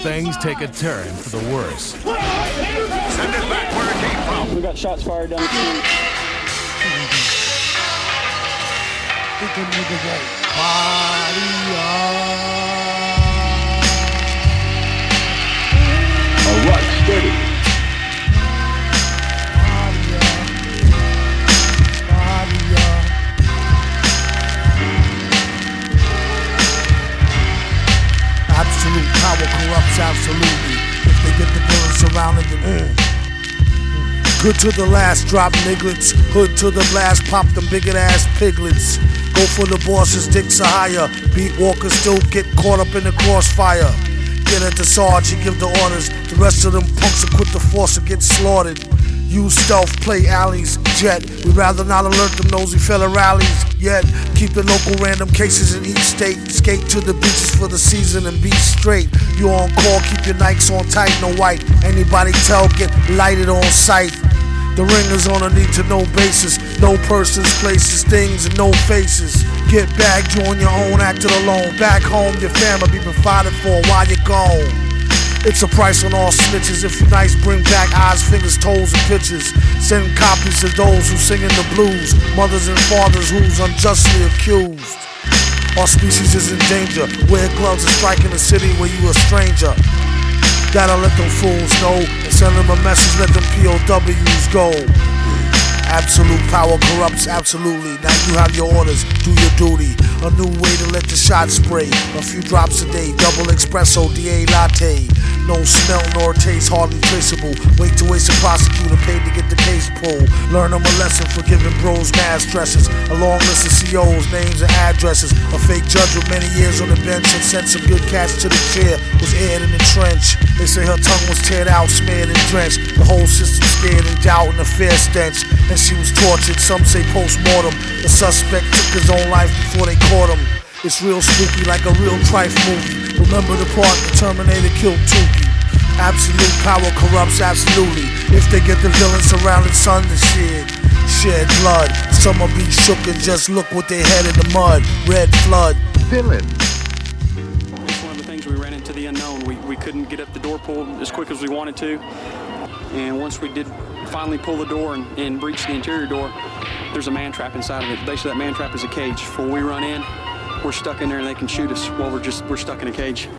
things take a turn for the worse. Send it back where it came from. We got shots fired down the street. All right, steady. Absolute power corrupts absolutely. If they get the villain surrounding them. Good to the last, drop nigglets. Hood to the blast, pop them bigot ass piglets. Go for the bosses, dicks are higher. Beat walkers still get caught up in the crossfire. Get at the Sarge, he give the orders. The rest of them punks will quit the force and get slaughtered. Use stealth, play alleys, jet. We'd rather not alert them nosy fella rallies. Yet, keep it local random cases in each state. Skate to the beaches for the season and be straight. You on call, keep your Nikes on tight, no white. Anybody tell, get lighted on sight. The ringers on a need to know basis. No persons, places, things, and no faces. Get bagged, you on your own, acted alone. Back home, your family be provided for while you're gone. It's a price on all snitches. If you nice, bring back eyes, fingers, toes, and pictures. Send copies to those who singing the blues. Mothers and fathers who's unjustly accused. Our species is in danger. Wear gloves and strike in a city where you a stranger. Gotta let them fools know and send them a message, let them POWs go. Absolute power corrupts absolutely. Now you have your orders, do your duty. A new way to let the shot spray. A few drops a day, double espresso, DA latte. No smell nor taste, hardly traceable. Wait to waste a prosecutor paid to get the case pulled. Learn them a lesson for giving bros mad stresses. A long list of COs, names and addresses. A fake judge with many years on the bench and sent some good cats to the chair. Was aired in the trench. They say her tongue was teared out, smeared and drenched. The whole system scared and doubt and a fair stench. And she was tortured, some say post-mortem. The suspect took his own life before they caught him. It's real spooky like a real trife movie. Remember the part the Terminator killed Tukey. Absolute power corrupts absolutely. If they get the villain surrounded, son, to shed blood. Some will be shook and just look with their head in the mud. Red flood. Villain. It's one of the things we ran into the unknown. We couldn't get up the door pull as quick as we wanted to. And once we did finally pull the door and breach the interior door, there's a man trap inside of it. Basically, that man trap is a cage. Before we run in, we're stuck in there and they can shoot us while we're stuck in a cage.